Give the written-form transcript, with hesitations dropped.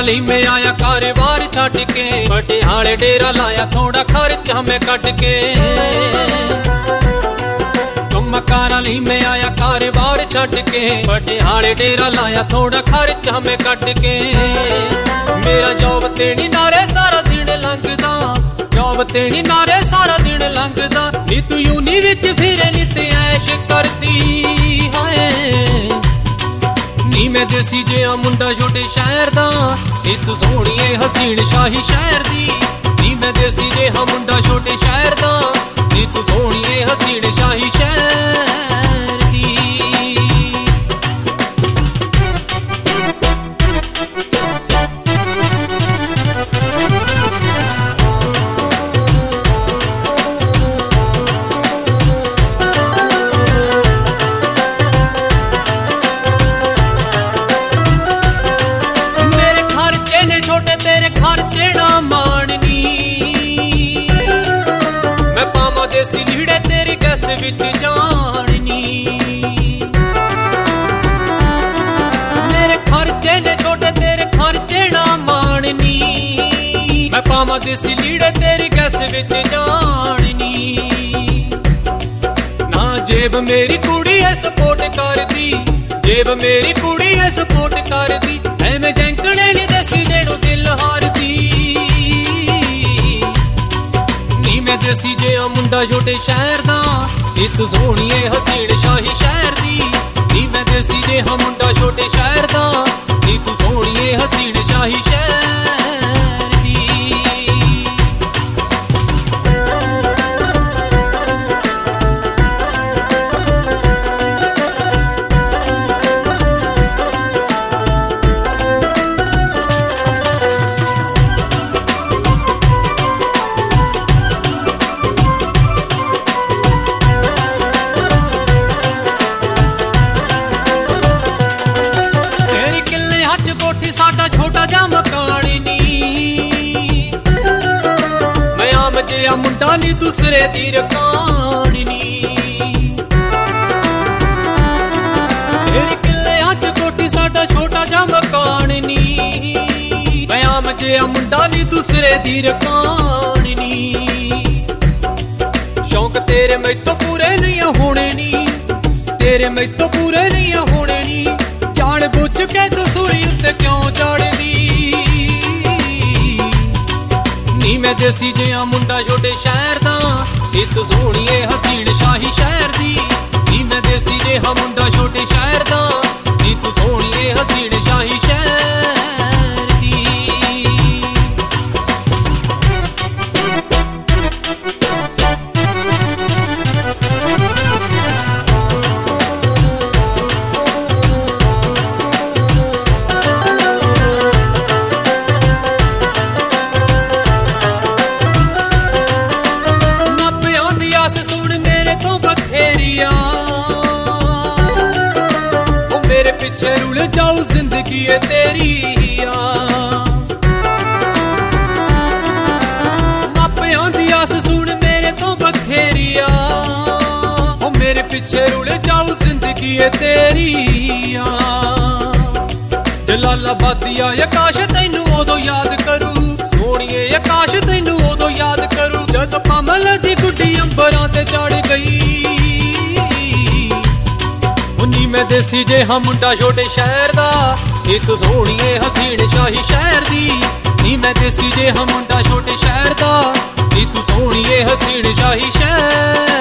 ਲਈ मैं आया कारोबार छट के, पटियाले डेरा लाया थोड़ा खर्च हमें कट के। मकाना ਲਈ मैं आया कारोबार छट के, पटियाले डेरा लाया थोड़ा खर्च हमें कट के। मेरा जॉब ते नी नारे सारा दिन लंघदा, जॉब ते नी नारे सारा दिन लंघदा। नी तू यूनी विच फिरे नित ऐश करदी है, नी मैं देसी जिहा मुंडा छोटे शहर दा, नी तू सोहणीए हसीन शाही शहर दी। नी मैं देसी जिहा मुंडा छोटे शहर दा, नी तू सोहणीए हसीन शाही शहर दी। छोटे तेरे खर्चे ना माननी, मैं पावा देसी लीड़े तेरी गैस विच जाननी। मेरे खर्चे ने छोटे तेरे खर्चे ना माननी, मैं पावा देसी लीड़े तेरी गैस विच जाननी। ना जेब मेरी कुड़ी है सपोर्ट कर दी, जेब मेरी कुड़ी है सपोर्ट कर दी। एवें जैंकड़े नी देसी जेड़ू दिल हार दी, नी मैं देसी जिहा मुंडा छोटे शहर दा, नी तू सोहणीए हसीन शाही शहर दी। नी मैं देसी जिहा मुंडा छोटे शहर दा, नी तू सोहणीए हसीन शाही शहर दी। साडा छोटा जा मकान नी, मैं आम जिहा मुंडा नी दूसरे दी रकान नी। तेरी किले अज कोठी साडा छोटा जा मकान नी, मैं आम जिहा मुंडा नी दूसरे दी रकान नी। शौक तेरे मैथों पूरे नहीं होने नी, तेरे मैथों पूरे नहीं होने नी। जान बुझ के तू सूली उत्ते क्यों चढ़दी, नी मैं देसी जिहा मुंडा छोटे शहर दा, नी तू सोहणीए हसीन शाही शहर दी। नी मैं देसी जिहा मुंडा छोटे शहर दा, नी तू सोहणीए हसीन शाही शहर दी। मेरे पीछे रुल जाऊ जिंदगी है तेरी मापियां दी आस सुन मेरे तो बखेरिया। ओ मेरे पीछे रुल जाऊ जिंदगी है तेरी जलालाबादिया आकाश तैनू उदों याद करू, सोहणीए आकाश तैनू उदों याद करू जद कमल दी गुड्डी अंबरां ते चढ़ गई। नी मैं देसी जिहा मुंडा छोटे शहर दा, नी तू सोहणीए हसीन शाही शहर दी। नी मैं देसी जिहा मुंडा छोटे शहर दा, नी तू सोहणीए हसीन शाही शहर